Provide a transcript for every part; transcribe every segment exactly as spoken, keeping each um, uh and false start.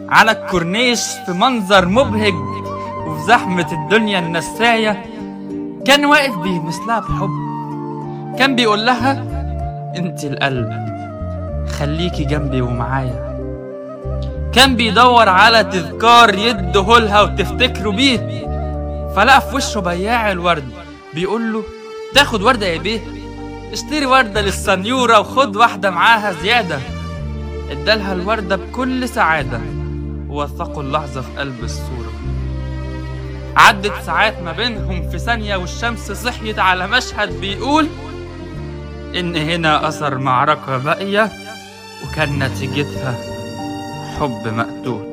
على الكورنيش في منظر مبهج وفي زحمة الدنيا النساية كان واقف بيمثلها بحب. كان بيقول لها انت القلب، خليكي جنبي ومعايا. كان بيدور على تذكار يدهولها وتفتكروا بيه، فلقى في وشه بياع الورد بيقول له تاخد وردة يا بيه؟ اشتري وردة للسنيورة وخد واحدة معاها زيادة. ادالها الوردة بكل سعادة ووثقوا اللحظة في قلب الصورة. عدت ساعات ما بينهم في ثانية والشمس صحيت على مشهد بيقول إن هنا أثر معركة باقية وكان نتيجتها حب مقتول.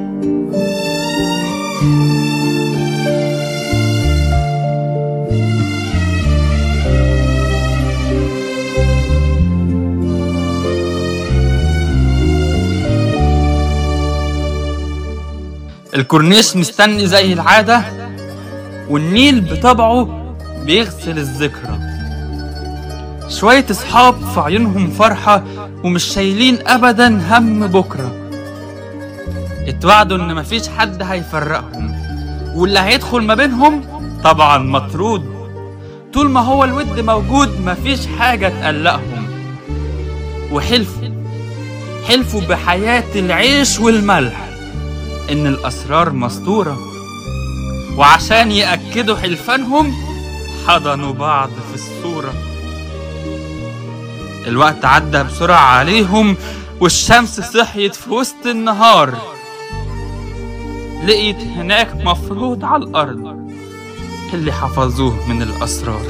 الكورنيش مستني زي العادة، والنيل بطبعه بيغسل الذكرى. شوية اصحاب في عيونهم فرحة ومش شايلين ابدا هم بكرة. اتوعدوا ان مفيش حد هيفرقهم، واللي هيدخل ما بينهم طبعا مطرود. طول ما هو الود موجود مفيش حاجة تقلقهم. وحلفوا حلفوا بحياة العيش والملح إن الأسرار مسطورة، وعشان يأكدوا حلفانهم حضنوا بعض في الصورة. الوقت عدى بسرعة عليهم والشمس صحيت في وسط النهار. لقيت هناك مفروض على الأرض اللي حفظوه من الأسرار.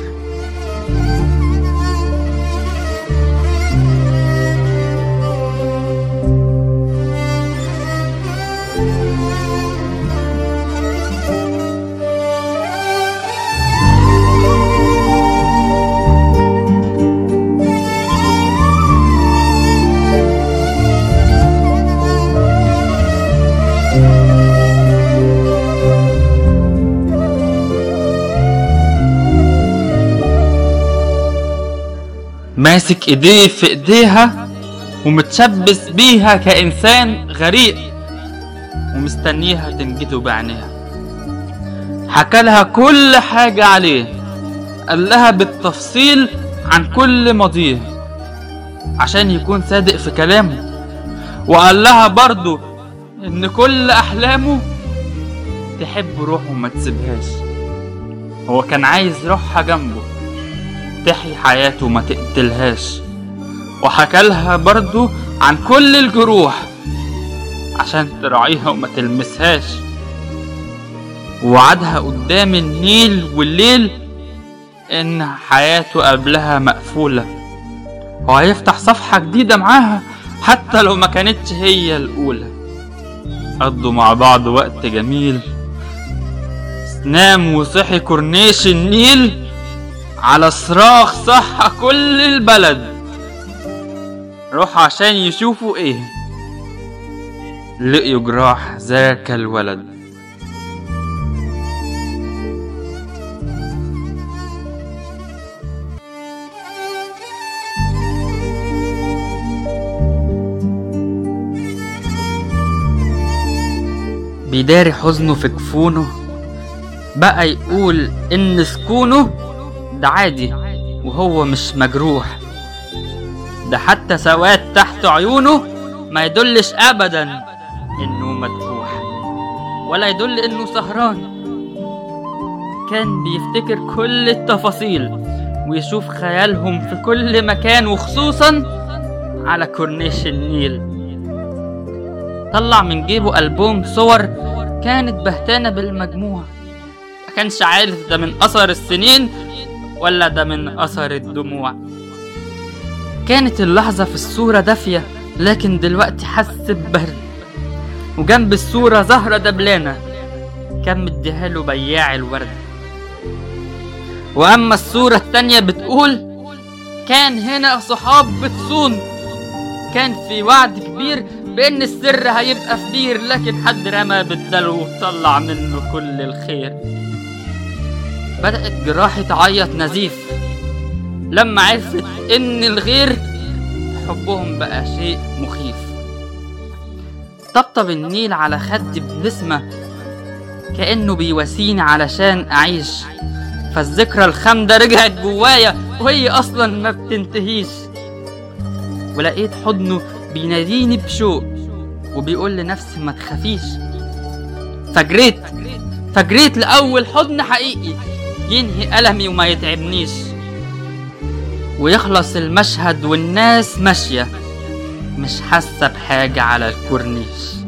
ماسك ايديه في ايديها ومتشبث بيها كإنسان غريق ومستنيها تنجده بعينيها. حكى لها كل حاجة عليه، قال لها بالتفصيل عن كل ماضيه عشان يكون صادق في كلامه، وقال لها برضو ان كل احلامه تحب روحه وما تسيبهاش. هو كان عايز روحها جنبه تحيي حياته وما تقتلهاش. وحكى لها برضو عن كل الجروح عشان تراعيها وما تلمسهاش. ووعدها قدام النيل والليل ان حياته قبلها مقفولة وهيفتح صفحة جديدة معاها حتى لو ما كانتش هي الأولى. قضوا مع بعض وقت جميل. نام وصحي كورنيش النيل على صراخ صح كل البلد. روح عشان يشوفوا ايه، لقيوا جراح ذاك الولد. بيداري حزنه في جفونه، بقى يقول ان سكونه ده عادي وهو مش مجروح. ده حتى سواد تحت عيونه ما يدلش ابدا انه مدفوح ولا يدل انه سهران. كان بيفتكر كل التفاصيل ويشوف خيالهم في كل مكان وخصوصا على كورنيش النيل. طلع من جيبه ألبوم صور كانت بهتانة بالمجموع. ما كانش عارف ده من اثر السنين ولا ده من اثر الدموع. كانت اللحظة في الصورة دافية لكن دلوقتي حس ببرد. وجنب الصورة زهرة دبلانة كان مديهاله بياع الورد. واما الصورة التانية بتقول كان هنا صحاب بتصون. كان في وعد كبير بان السر هيبقى في بير، لكن حد رمى بالدلو وطلع منه كل الخير. بدأت جراحي تعيط نزيف لما عرفت ان الغير حبهم بقى شيء مخيف. طبطب النيل على خدي بنسمة كأنه بيواسيني علشان أعيش. فالذكرى الخامدة رجعت جوايا وهي أصلا ما بتنتهيش. ولقيت حضنه بيناديني بشوق وبيقول لنفسي ما تخافيش. فجريت فجريت لأول حضن حقيقي ينهي ألمي وما يتعبنيش، ويخلص المشهد والناس ماشية مش حاسة بحاجة على الكورنيش.